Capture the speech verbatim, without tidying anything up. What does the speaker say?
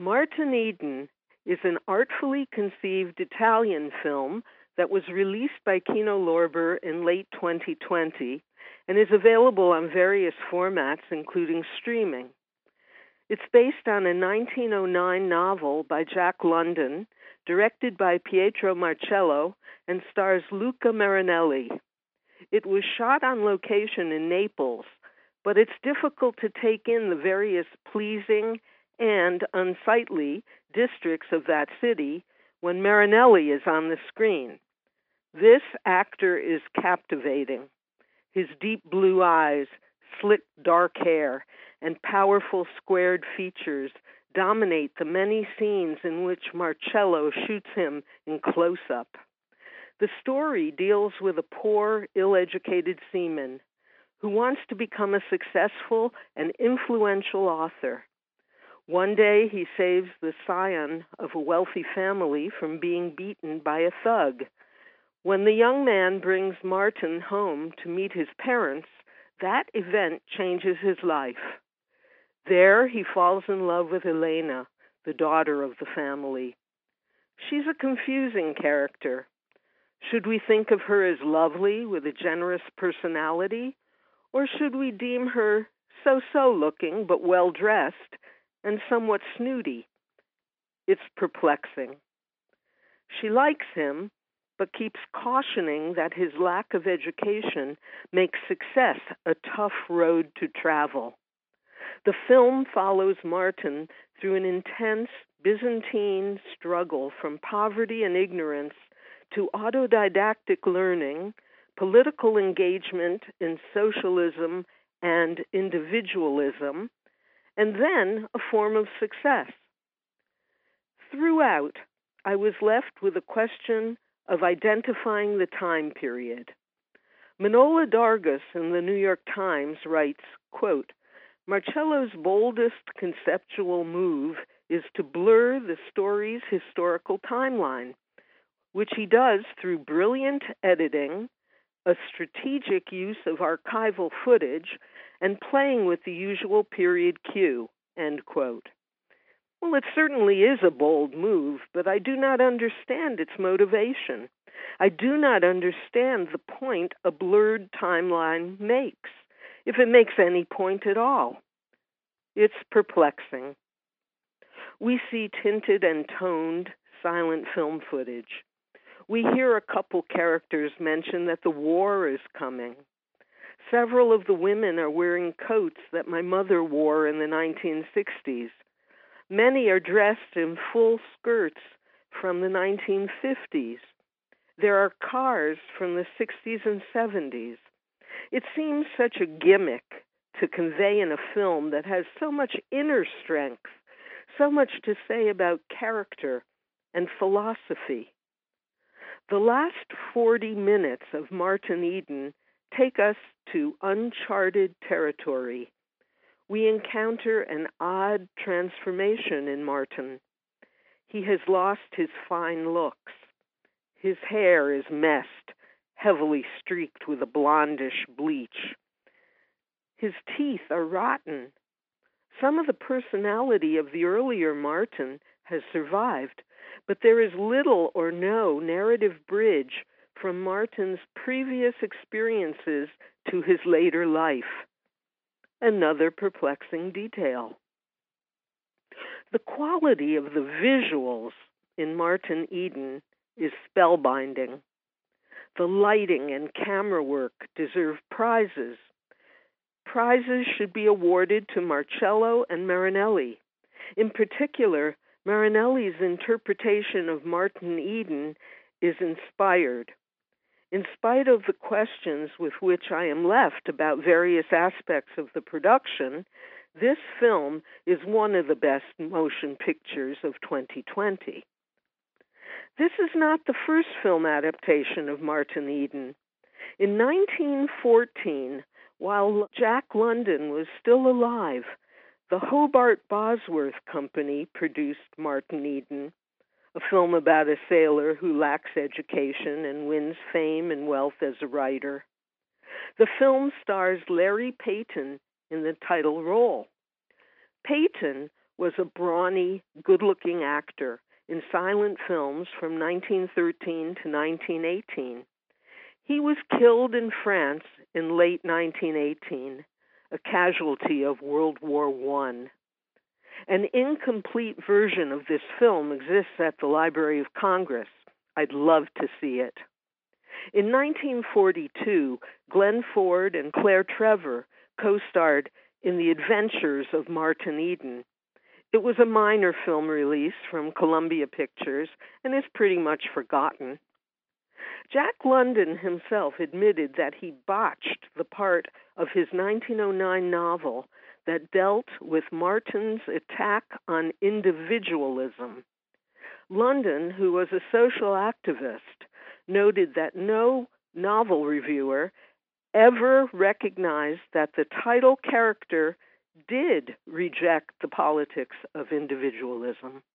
Martin Eden is an artfully conceived Italian film that was released by Kino Lorber in late twenty twenty and is available on various formats, including streaming. It's based on a nineteen oh nine novel by Jack London, directed by Pietro Marcello, and stars Luca Marinelli. It was shot on location in Naples, but it's difficult to take in the various pleasing and unsightly districts of that city when Marinelli is on the screen. This actor is captivating. His deep blue eyes, slick dark hair, and powerful squared features dominate the many scenes in which Marcello shoots him in close-up. The story deals with a poor, ill-educated seaman who wants to become a successful and influential author. One day, he saves the scion of a wealthy family from being beaten by a thug. When the young man brings Martin home to meet his parents, that event changes his life. There, he falls in love with Elena, the daughter of the family. She's a confusing character. Should we think of her as lovely with a generous personality, or should we deem her so-so looking but well-dressed and somewhat snooty? It's perplexing. She likes him, but keeps cautioning that his lack of education makes success a tough road to travel. The film follows Martin through an intense Byzantine struggle from poverty and ignorance to autodidactic learning, political engagement in socialism and individualism, and then a form of success. Throughout, I was left with a question of identifying the time period. Manohla Dargis in the New York Times writes, quote, Marcello's boldest conceptual move is to blur the story's historical timeline, which he does through brilliant editing, a strategic use of archival footage, and playing with the usual period cue, end quote. Well, it certainly is a bold move, but I do not understand its motivation. I do not understand the point a blurred timeline makes, if it makes any point at all. It's perplexing. We see tinted and toned silent film footage. We hear a couple characters mention that the war is coming. Several of the women are wearing coats that my mother wore in the nineteen sixties. Many are dressed in full skirts from the nineteen fifties. There are cars from the sixties and seventies. It seems such a gimmick to convey in a film that has so much inner strength, so much to say about character and philosophy. The last forty minutes of Martin Eden take us to uncharted territory. We encounter an odd transformation in Martin. He has lost his fine looks. His hair is messed, heavily streaked with a blondish bleach. His teeth are rotten. Some of the personality of the earlier Martin has survived, but there is little or no narrative bridge from Martin's previous experiences to his later life. Another perplexing detail. The quality of the visuals in Martin Eden is spellbinding. The lighting and camera work deserve prizes. Prizes should be awarded to Marcello and Marinelli. In particular, Marinelli's interpretation of Martin Eden is inspired. In spite of the questions with which I am left about various aspects of the production, this film is one of the best motion pictures of twenty twenty. This is not the first film adaptation of Martin Eden. In nineteen fourteen, while Jack London was still alive, the Hobart Bosworth Company produced Martin Eden, a film about a sailor who lacks education and wins fame and wealth as a writer. The film stars Larry Peyton in the title role. Peyton was a brawny, good-looking actor in silent films from nineteen thirteen to nineteen eighteen. He was killed in France in late nineteen eighteen, a casualty of World War One. An incomplete version of this film exists at the Library of Congress. I'd love to see it. In nineteen forty-two, Glenn Ford and Claire Trevor co-starred in The Adventures of Martin Eden. It was a minor film release from Columbia Pictures and is pretty much forgotten. Jack London himself admitted that he botched the part of his nineteen oh nine novel that dealt with Martin's attack on individualism. London, who was a social activist, noted that no novel reviewer ever recognized that the title character did reject the politics of individualism.